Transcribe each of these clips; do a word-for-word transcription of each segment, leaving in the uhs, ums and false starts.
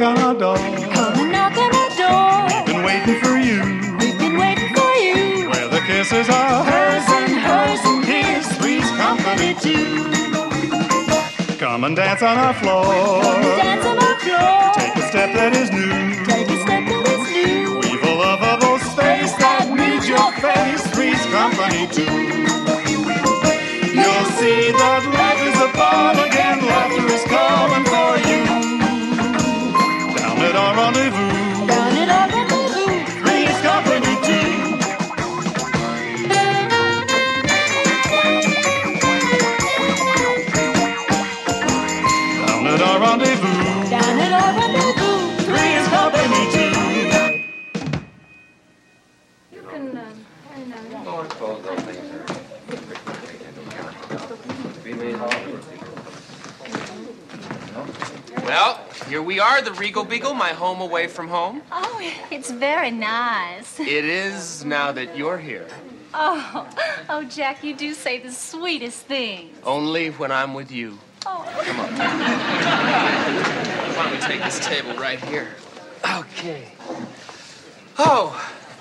knock on our door. Come and knock on our door. We've been waiting for you. We've been waiting for you. Where the kisses are hers and hers, and here's three's company too. Come and dance on our floor. Come and dance on our floor. Take a step that is new. Take a step that is new. We've a lovable space that needs your face. Three's company too. You'll see that life is above again. Laughter is coming for you. Down at our rendezvous. Down at our rendezvous. Three's company too. Down at our rendezvous. Down at our rendezvous. Three's company too. You can, um, I don't know. Oh, I suppose those things are... Well, here we are, the Regal Beagle, my home away from home. Oh, it's very nice. It is now that you're here. Oh, oh, Jack, you do say the sweetest things. Only when I'm with you. Oh. Come on. Why don't we take this table right here? Okay. Oh.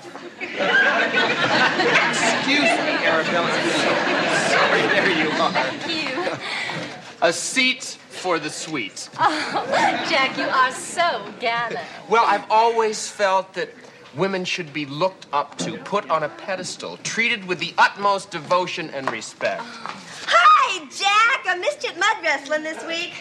Excuse me, Arabella. I'm so sorry. There you are. Thank you. A seat for the sweet. Oh, Jack, you are so gallant. Well, I've always felt that women should be looked up to, put on a pedestal, treated with the utmost devotion and respect. Hi, Jack. I missed you at mud wrestling this week.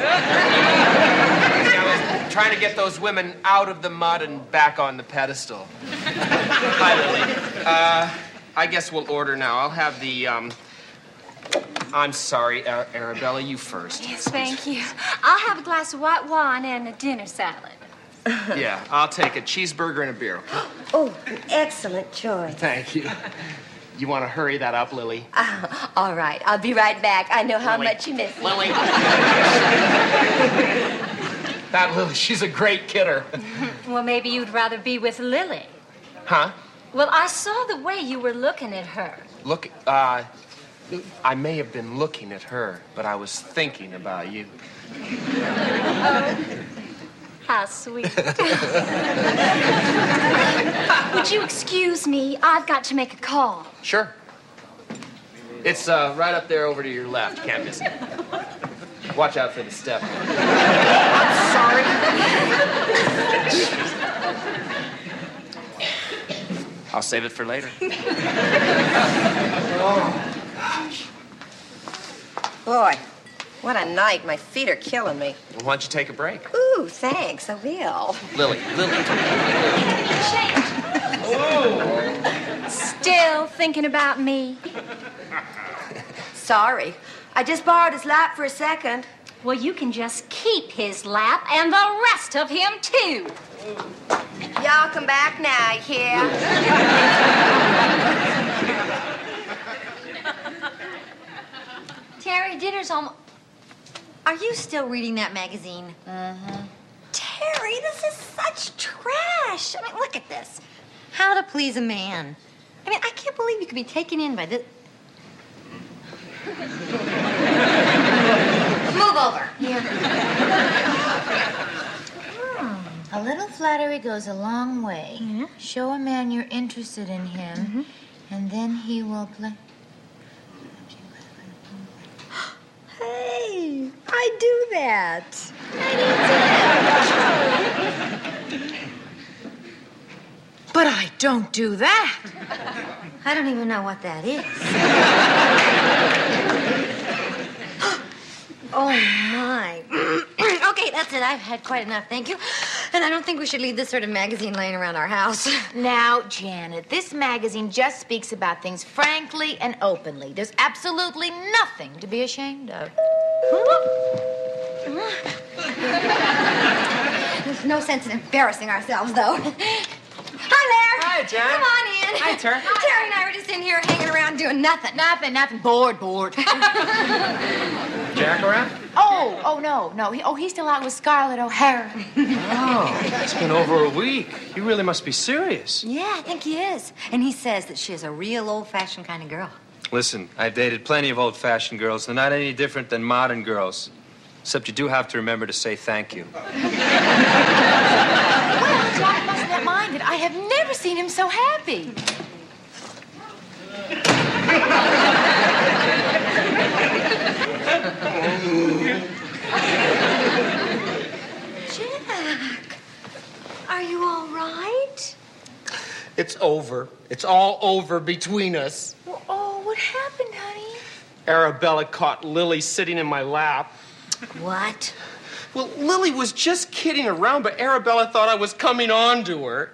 I was trying to get those women out of the mud and back on the pedestal. Hi, Lily. Uh, I guess we'll order now. I'll have the, um... I'm sorry, Ar- Arabella, you first. Yes, thank you. I'll have a glass of white wine and a dinner salad. Yeah, I'll take a cheeseburger and a beer. Oh, an excellent choice. Thank you. You want to hurry that up, Lily? Uh, all right, I'll be right back. I know how Lily. much you miss me. Lily. That Lily, she's a great kidder. Well, maybe you'd rather be with Lily. Huh? Well, I saw the way you were looking at her. Look, uh... I may have been looking at her, but I was thinking about you. Oh, how sweet. Would you excuse me? I've got to make a call. Sure. It's uh, right up there over to your left. Can't miss it. Watch out for the step. I'm sorry. I'll save it for later. Oh. Boy, what a night. My feet are killing me. Why don't you take a break? Ooh, thanks. I will. Lily, Lily. Change. Oh. Still thinking about me? Sorry. I just borrowed his lap for a second. Well, you can just keep his lap and the rest of him, too. Y'all come back now, you hear? Terry, dinner's almost... Are you still reading that magazine? Mm-hmm. Terry, this is such trash. I mean, look at this. How to Please a Man. I mean, I can't believe you could be taken in by this... Move over. Here. Hmm. A little flattery goes a long way. Mm-hmm. Show a man you're interested in him, Mm-hmm. and then he will play... Hey, I do that. I do too. But I don't do that. I don't even know what that is. Oh, my. Okay, that's it. I've had quite enough, thank you. And I don't think we should leave this sort of magazine laying around our house. Now, Janet, this magazine just speaks about things frankly and openly. There's absolutely nothing to be ashamed of. There's no sense in embarrassing ourselves, though. Hi there. Hi, Jen. Come on in. Hi, Ter. Terry and I were just in here hanging around doing nothing. Nothing, nothing. Bored, bored. Jack around? Oh, oh, no, no. He, oh, he's still out with Scarlett O'Hara. Oh, it's been over a week. You really must be serious. Yeah, I think he is. And he says that she's a real old-fashioned kind of girl. Listen, I've dated plenty of old-fashioned girls. They're not any different than modern girls. Except you do have to remember to say thank you. Well, Jack mustn't have minded. I have never seen him so happy. Jack, are you all right? It's over. It's all over between us. Well, oh, what happened, honey? Arabella caught Lily sitting in my lap. What? Well, Lily was just kidding around, but Arabella thought I was coming on to her.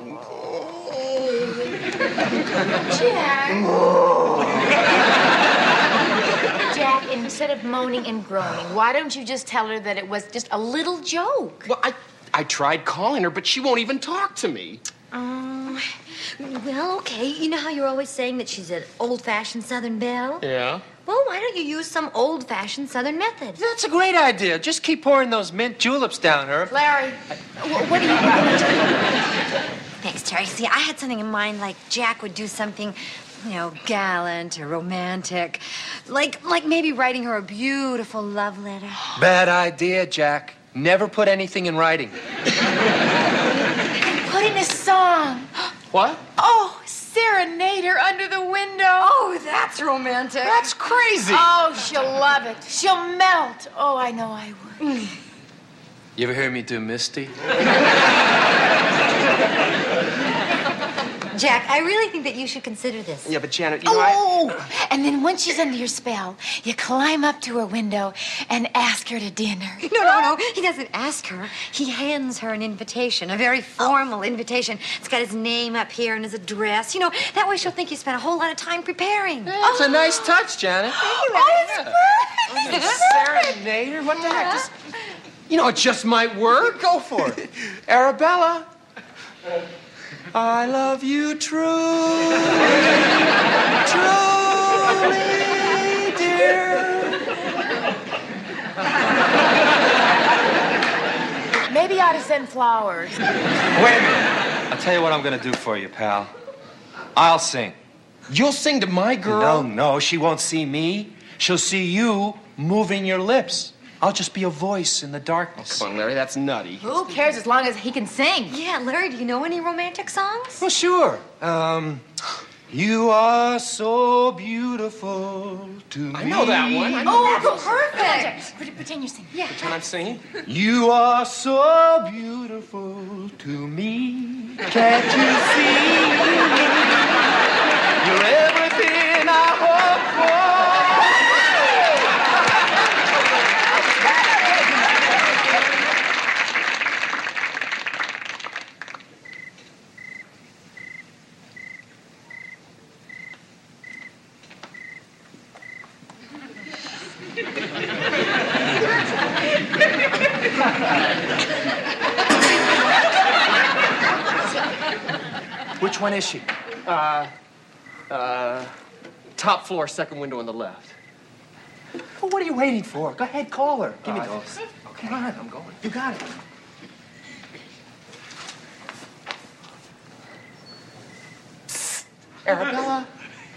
Jack. Jack, instead of moaning and groaning, why don't you just tell her that it was just a little joke? Well, I, I tried calling her, but she won't even talk to me. Um, well, okay. You know how you're always saying that she's an old-fashioned Southern belle? Yeah? Well, why don't you use some old-fashioned Southern method? That's a great idea. Just keep pouring those mint juleps down, Herb. Larry, wh- what are you going to do? Thanks, Terry. See, I had something in mind, like Jack would do something, you know, gallant or romantic. Like, like maybe writing her a beautiful love letter. Bad idea, Jack. Never put anything in writing. Put in a song. What? Oh, serenade her under the window. Oh, that's romantic. That's crazy. Oh, she'll love it. She'll melt. Oh, I know I would. You ever hear me do Misty? Jack, I really think that you should consider this. Yeah, but Janet, you know, I... Oh, and then once she's under your spell, you climb up to her window and ask her to dinner. No, no, no. He doesn't ask her. He hands her an invitation, a very formal invitation. It's got his name up here and his address. You know, that way she'll think you spent a whole lot of time preparing. That's a nice touch, Janet. Oh, it's perfect. Serenader? What the heck? Just, you know, it just might work. Go for it. Arabella, I love you true, truly, dear. Maybe you ought to send flowers. Wait a minute. I'll tell you what I'm going to do for you, pal. I'll sing. You'll sing to my girl? No, no, she won't see me. She'll see you moving your lips. I'll just be a voice in the darkness. Come on, Larry, that's nutty. Who cares as long as he can sing? Yeah, Larry, do you know any romantic songs? Well, sure. Um, you are so beautiful to me. I know that one. I know Oh, that one. perfect. Pre- Pretend you're singing. Yeah. Pretend I'm singing? You are so beautiful to me. Can't you see? You're everything I hope for. Which one is she? Uh, uh, top floor, second window on the left. Well, what are you waiting for? Go ahead, call her. Give me Uh, those. Come on, I'm going. You got it. Arabella.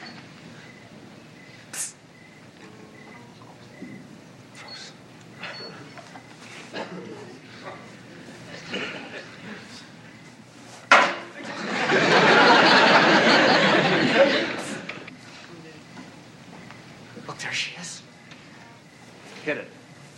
Look, there she is. Hit it.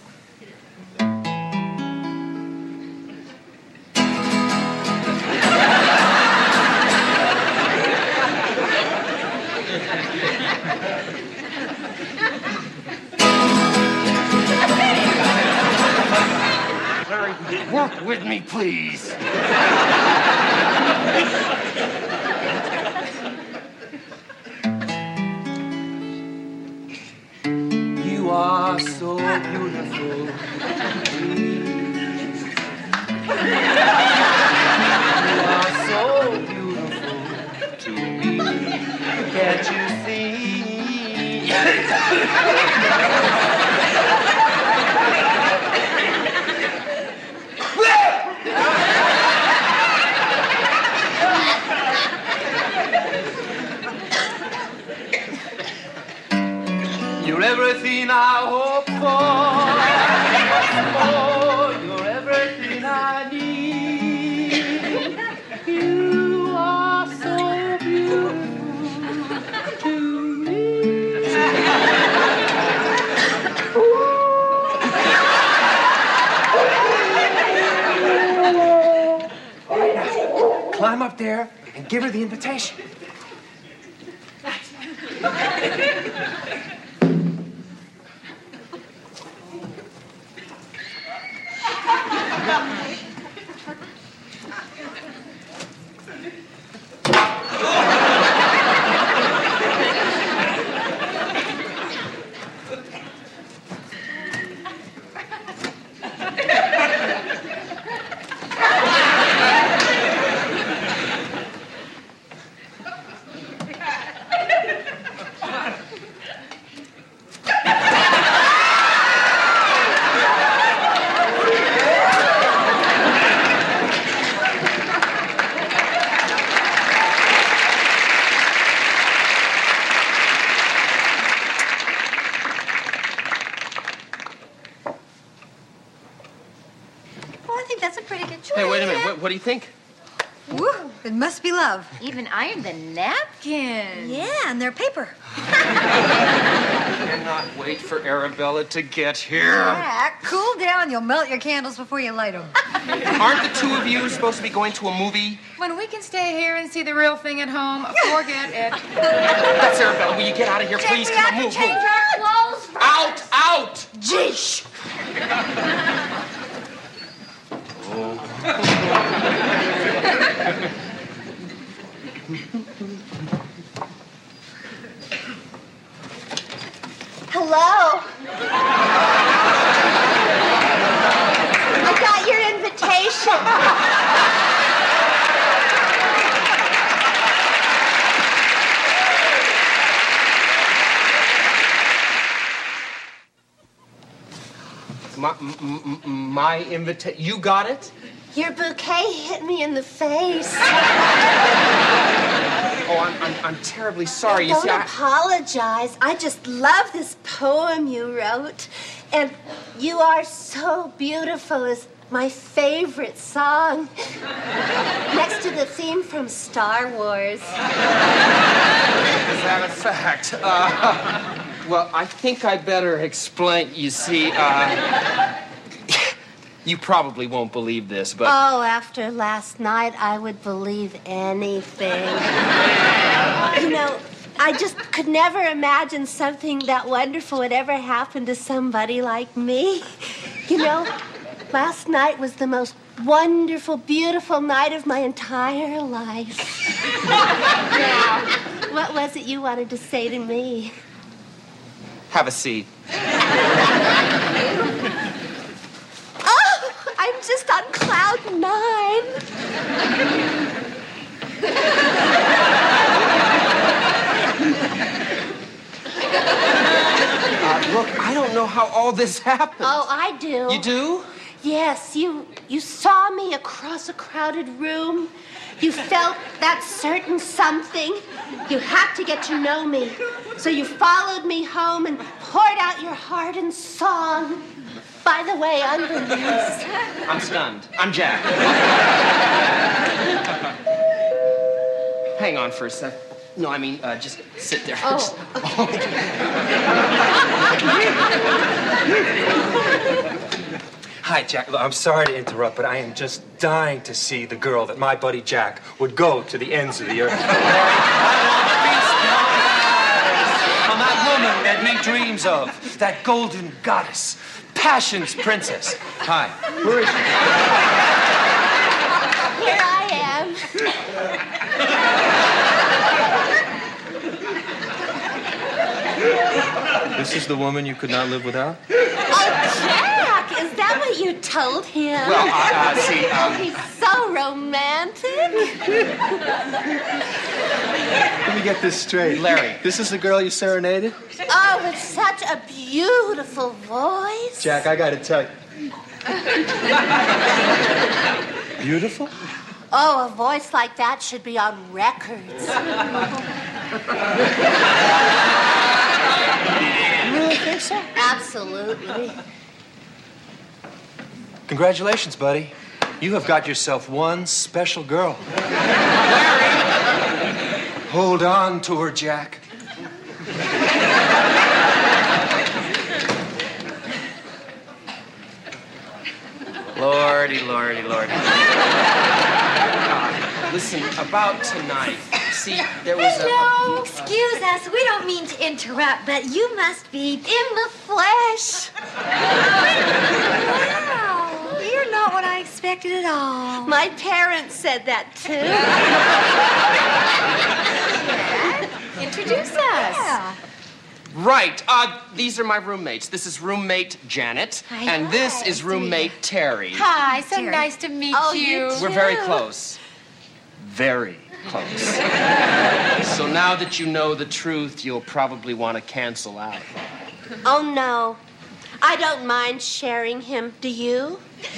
Larry, work with me, please. You are so beautiful. You are so beautiful to me. Can't you see? You're everything I hope for. up there and give her the invitation. Hey, wait a minute. What, what do you think? Woo, it must be love. Even ironed the napkins. Yeah, and they're paper. I cannot wait for Arabella to get here. Jack, cool down. You'll melt your candles before you light them. Aren't the two of you supposed to be going to a movie? When we can stay here and see the real thing at home, forget it. That's Arabella. Will you get out of here, Jack, please? we Come have on, to move, change move. our clothes. Out, out! Jeesh. Hello. I got your invitation. My, m- m- my invitation. You got it? Your bouquet hit me in the face. Oh, I'm, I'm, I'm terribly sorry. You Don't see, I... apologize. I just love this poem you wrote. And You Are So Beautiful is my favorite song. Next to the theme from Star Wars. Is that a fact? Uh, well, I think I better explain. You see, uh, you probably won't believe this, but... Oh, after last night, I would believe anything. You know, I just could never imagine something that wonderful would ever happen to somebody like me. You know, last night was the most wonderful, beautiful night of my entire life. Now, what was it you wanted to say to me? Have a seat. Oh, I'm just on cloud nine. Uh, look, I don't know how all this happened. Oh, I do. You do? Yes, you you saw me across a crowded room. You felt that certain something. You had to get to know me. So you followed me home and poured out your heart in song. By the way, I'm Bernice. I'm stunned. I'm Jack. Hang on for a sec. No, I mean, uh, just sit there. Oh. Just- Hi, Jack. Look, I'm sorry to interrupt, but I am just dying to see the girl that my buddy Jack would go to the ends of the earth. On that woman that me dreams of, that golden goddess, passion's princess. Hi. Who is she? Here I am. This is the woman you could not live without? Oh, Jack, is that what you told him? Well, uh, uh, see, um... He's so romantic. Let me get this straight. Larry. This is the girl you serenaded? Oh, with such a beautiful voice. Jack, I gotta tell you. Beautiful? Oh, a voice like that should be on records. You really think so? Absolutely. Congratulations, buddy. You have got yourself one special girl. Hold on to her, Jack. Lordy, lordy, lordy. Listen, about tonight. See, there was a... Hello. Excuse us. We don't mean to interrupt, but you must be in the flesh. Wow. You're not what I expected at all. My parents said that, too. Introduce us. Yeah. Right. Uh, these are my roommates. This is roommate Janet, Hi. and this is roommate Terry. Hi, so Terry. nice to meet Oh, you. you too. We're very close. Very close. So now that you know the truth, you'll probably want to cancel out. Oh, no. I don't mind sharing him. Do you?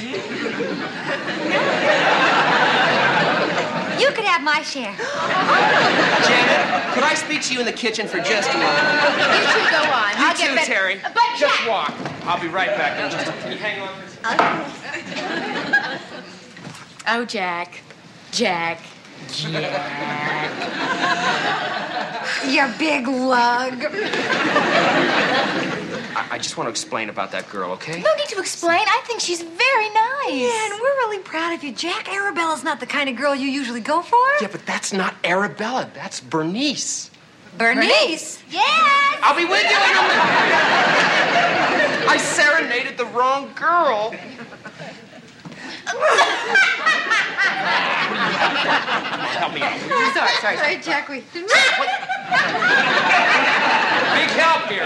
You could have my share. Janet, could I speak to you in the kitchen for just a moment? You two go on. You I'll too, get back. Terry. But Just Jack. walk. I'll be right back in just a... Can you hang on for a second? Oh, Jack. Jack. You big lug. I, I just want to explain about that girl, okay? No need to explain. I think she's very nice. Yeah, and we're really proud of you, Jack. Arabella's not the kind of girl you usually go for. Yeah, but that's not Arabella. That's Bernice. Bernice. Yes. I'll be with you in a minute. I serenaded the wrong girl. Help me out. Sorry, sorry, sorry, Jack. We. Big help here.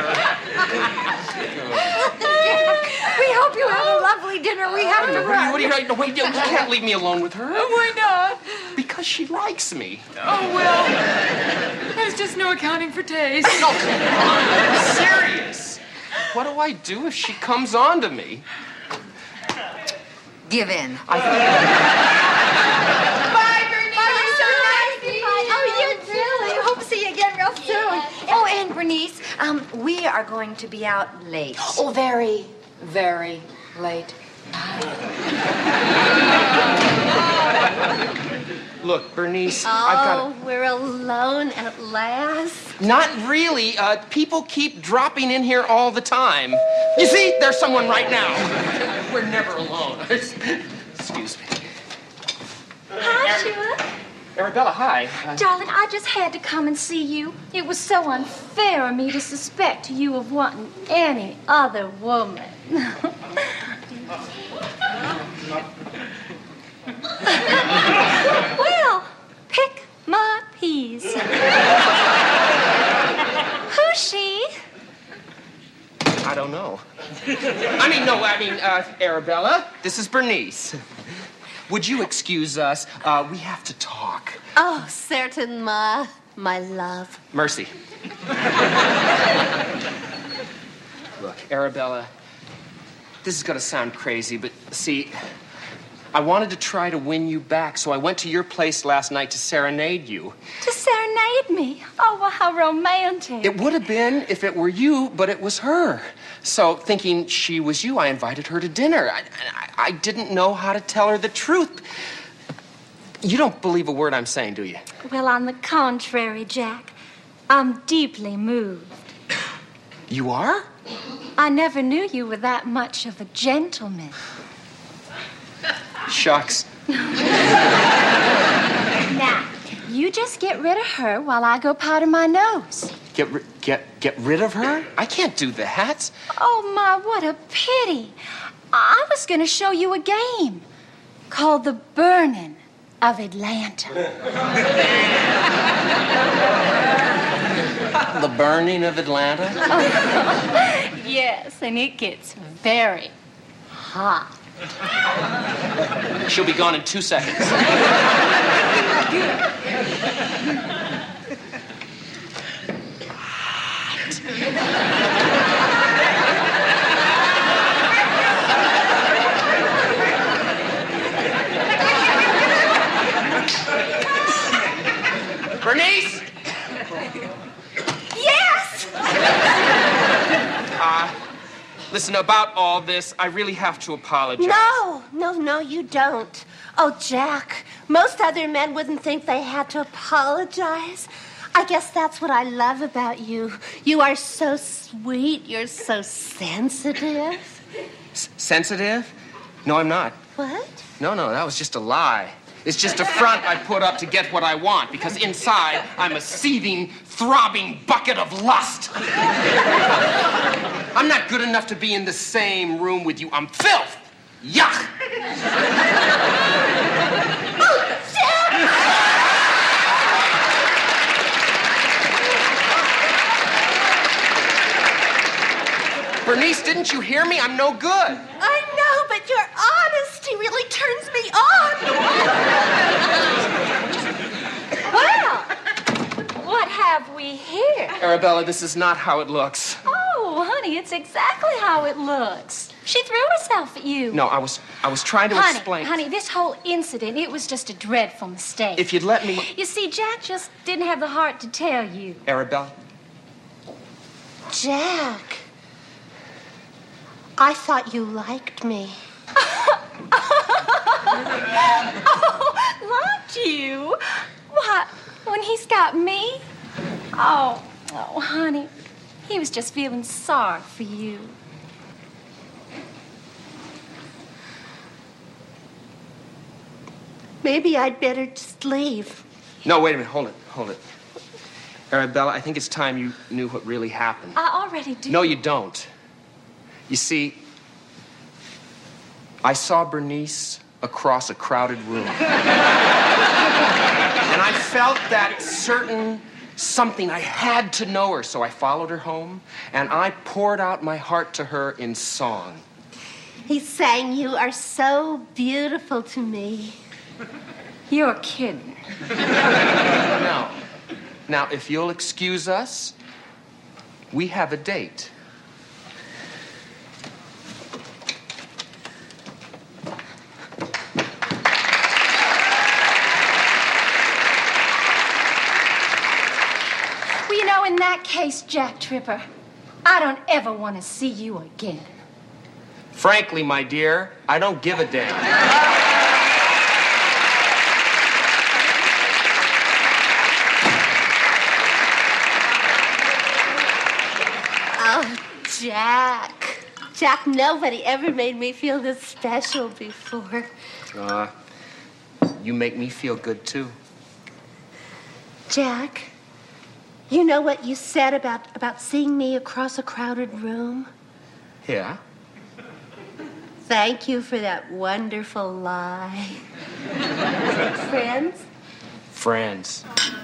We hope you have a lovely dinner. We have to What are you, run. what are you, no, wait, you can't leave me alone with her. Why not? Because she likes me. Oh, well. There's just no accounting for taste. No, come on. I'm serious. What do I do if she comes on to me? Give in. Bye, Bernice. Oh, you too. I hope to see you again real soon. Oh, and Bernice, um, we are going to be out late. Oh, very, very late. Look, Bernice, Oh, I've got we're alone at last. to... Not really. Uh, people keep dropping in here all the time. You see, there's someone right now. We're never alone. Excuse me. Hi, Sheila. Arabella, hi. Uh, Darling, I just had to come and see you. It was so unfair of me to suspect you of wanting any other woman. Well, pick my peas. Who's she? I don't know. I mean, no, I mean, uh, Arabella, this is Bernice. Would you excuse us? Uh, we have to talk. Oh, certain, ma, my love. Mercy. Look, Arabella, this is gonna sound crazy, but see, I wanted to try to win you back, so I went to your place last night to serenade you. To serenade me. Oh, well, how romantic. It would have been if it were you, but it was her. So, thinking she was you, I invited her to dinner. I, I, I didn't know how to tell her the truth. You don't believe a word I'm saying, do you? Well, on the contrary, Jack, I'm deeply moved. You are? I never knew you were that much of a gentleman. Shucks. Now, you just get rid of her while I go powder my nose. Get, ri- get, get rid of her? I can't do that. Oh, my, what a pity. I was going to show you a game called The Burning of Atlanta. The burning of Atlanta? Yes, and it gets very hot. She'll be gone in two seconds. Bernice! Yes! Uh, listen, about all this, I really have to apologize. No, no, no, you don't. Oh, Jack, most other men wouldn't think they had to apologize. I guess that's what I love about you. You are so sweet. You're so sensitive. S- sensitive? No, I'm not. What? No, no, that was just a lie. It's just a front I put up to get what I want, because inside I'm a seething, throbbing bucket of lust. I'm not good enough to be in the same room with you. I'm filth. Yuck. Bernice, didn't you hear me? I'm no good. I know, but your honesty really turns me on. Well, what have we here? Arabella, this is not how it looks. Oh, honey, it's exactly how it looks. She threw herself at you. No, I was I was trying to honey, explain. Honey, this whole incident, it was just a dreadful mistake. If you'd let me... You see, Jack just didn't have the heart to tell you. Arabella? Jack, I thought you liked me. Oh, liked you? What, when he's got me? Oh, oh, honey, he was just feeling sorry for you. Maybe I'd better just leave. No, wait a minute. Hold it. Hold it. Arabella, I think it's time you knew what really happened. I already do. No, you don't. You see, I saw Bernice across a crowded room. And I felt that certain something. I had to know her, so I followed her home, and I poured out my heart to her in song. He sang, "You are so beautiful to me." You're kidding. Now, now, if you'll excuse us, we have a date. Well, you know, in that case, Jack Tripper, I don't ever want to see you again. Frankly, my dear, I don't give a damn. Oh, Jack. Jack, nobody ever made me feel this special before. Uh, you make me feel good, too. Jack, you know what you said about, about seeing me across a crowded room? Yeah? Thank you for that wonderful lie. Friends? Friends.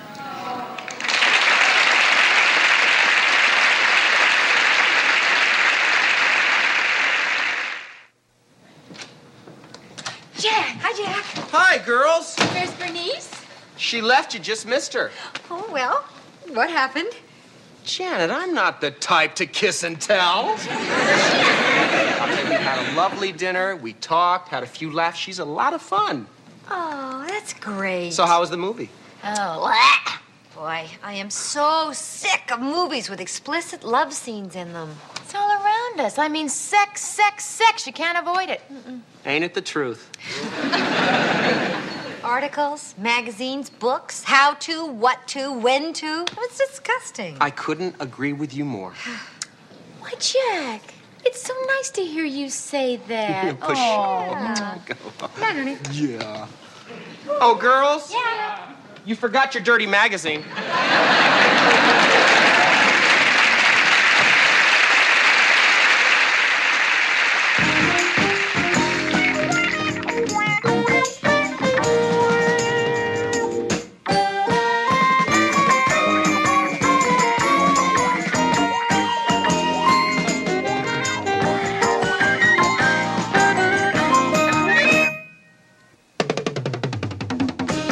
Jack, hi, Jack. Hi, girls. Where's Bernice? She left. You just missed her. Oh, well, what happened? Janet, I'm not the type to kiss and tell. I'll tell you, we had a lovely dinner. We talked, had a few laughs. She's a lot of fun. Oh, that's great. So how was the movie? Oh, boy, I am so sick of movies with explicit love scenes in them. It's all around us. I mean, sex, sex, sex. You can't avoid it. Mm-mm. Ain't it the truth? Articles, magazines, books, how to, what to, when to. It's disgusting. I couldn't agree with you more. Why, Jack, it's so nice to hear you say that. Push. Oh, Yeah. Come on, honey. Yeah. Oh, girls? Yeah. You forgot your dirty magazine.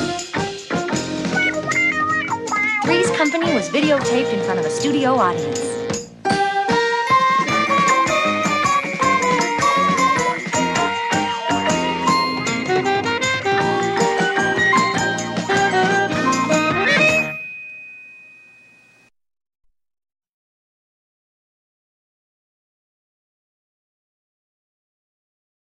Three's Company was videotaped in front of a studio audience.